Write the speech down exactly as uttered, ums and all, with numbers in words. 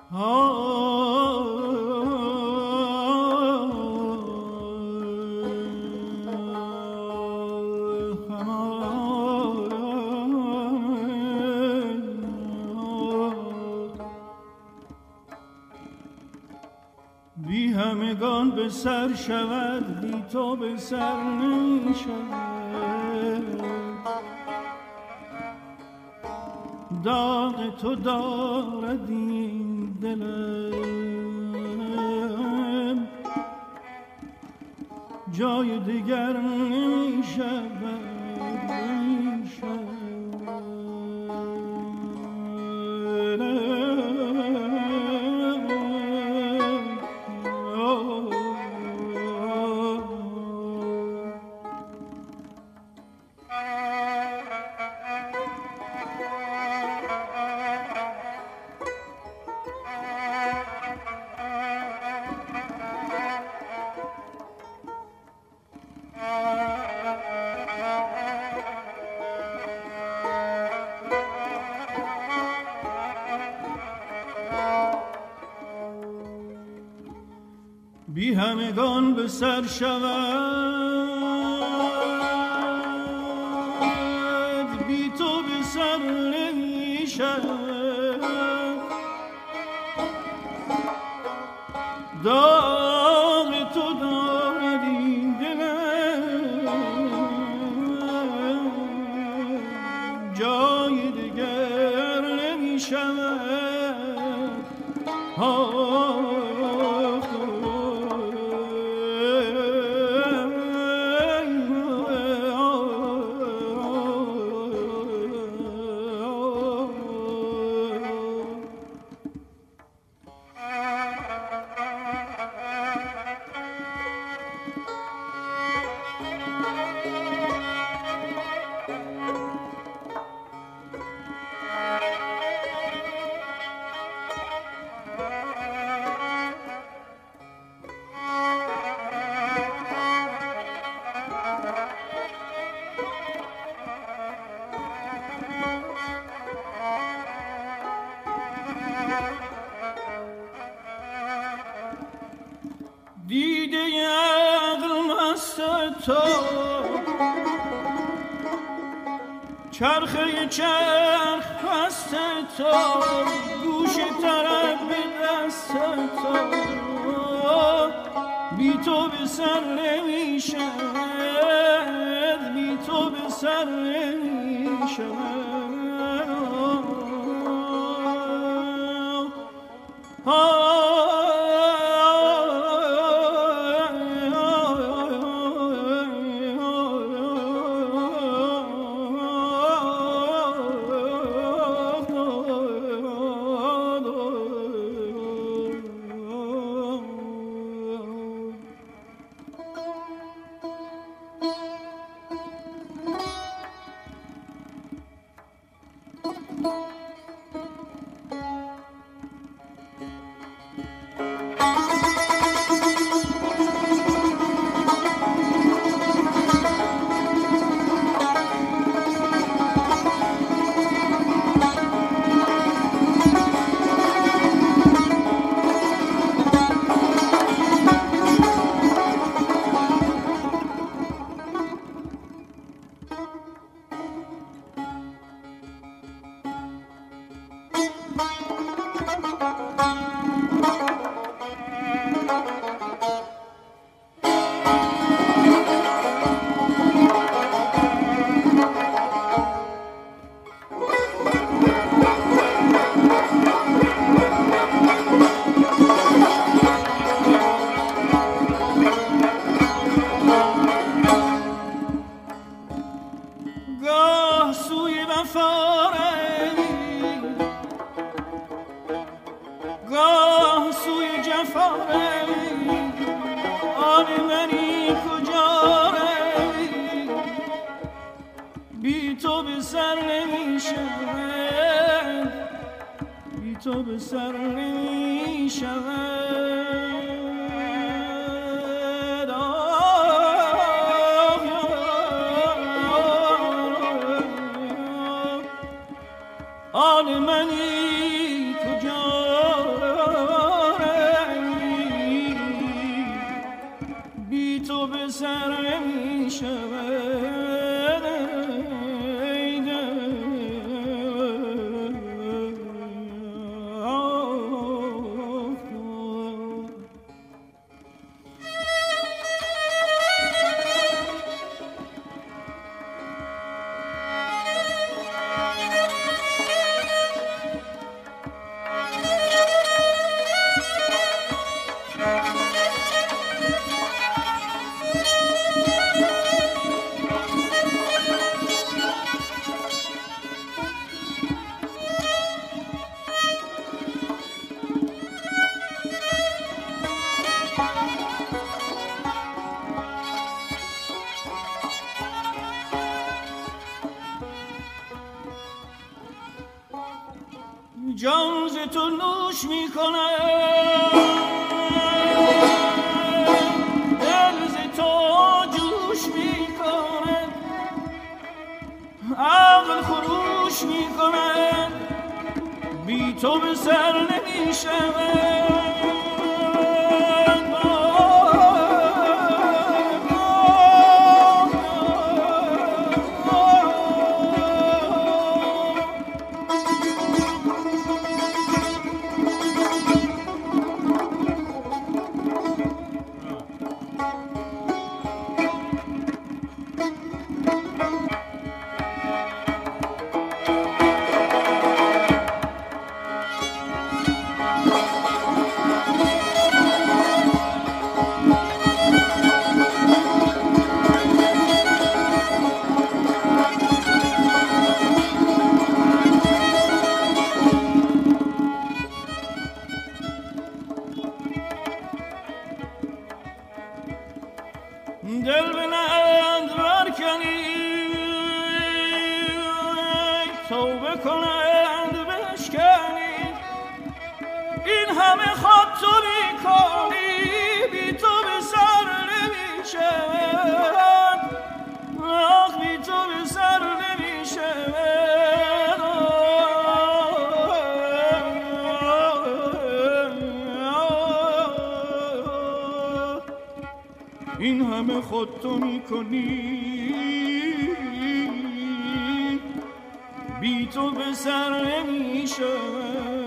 بی همگان به سر شود، بی تو به سر نمی شود. داغ تو دارد این دلم، جای دیگر نمی شود، نمی شود. بی همگان به سر شود، بی تو به سر نمی شود. داغ تو دارد این دلم، جای دیگر نمی شود. دیده عقل مست تو، چرخه چرخ پست تو، گوش طرب به دست تو. بی تو به سر نمی شود، بی تو به سر نمی شود. گاه سوی وفا روی، گاه سوی جفا روی. آن منی کجا روی، بی تو به سر نمی شود، بی تو به سر نمی شود. آن منی کجا تو نوش میکنه، دل ز تو جوش میکنه، عقل خروش میکنه، بی تو به سر نمیشود. دل به نند برکنی، توبه کنند بشکنی، این همه خود تو میکنی، بی تو به سر نمیشود، آخ بی تو به سر نمیشود. این همه خود تو میکنی، بی تو به سر نمیشود.